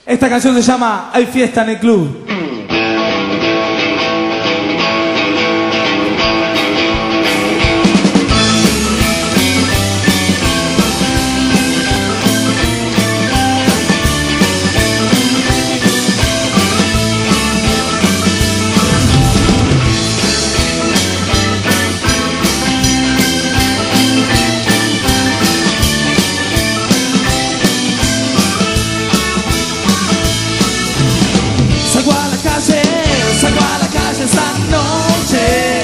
Esta canción se llama Hay fiesta en el club. Salgo a la calle esta noche.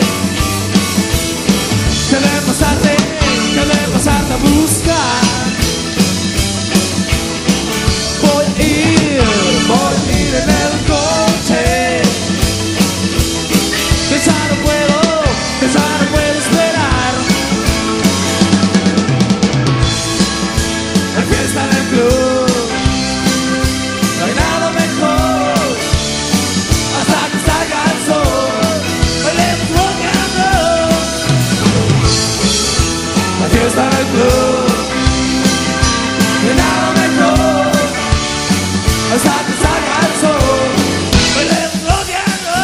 Que de pasarte a buscar. Voy a ir en el coche. Que ya no puedo esperar. Hay fiesta en el club. No hay nada mejor. Fiesta en el club, de nada mejor, hasta que salga el sol, bailemos rodeando.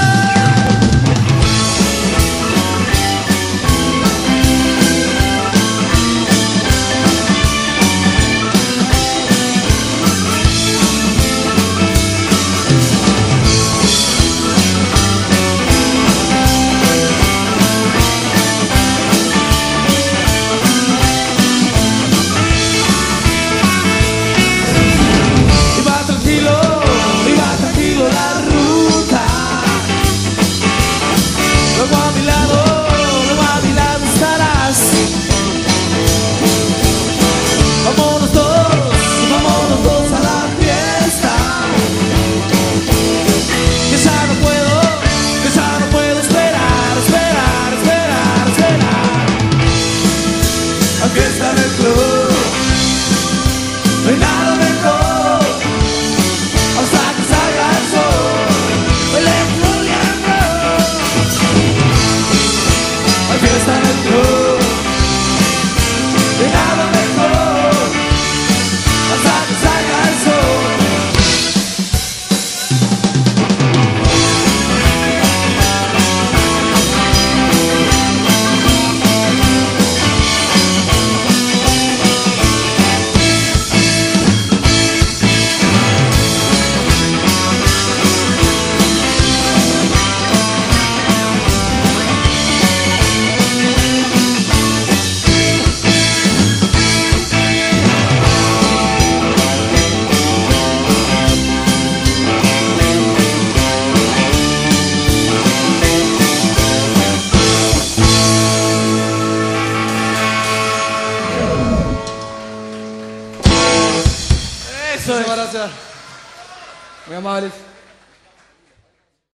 Vámonos todos a la fiesta. Que ya no puedo esperar. La fiesta en el club, no hay nada mejor, hasta que salga el sol, bailemos rodeando. La fiesta en el club, no hay nada mejor, hasta que salga el sol. Muchas gracias. Muy amables.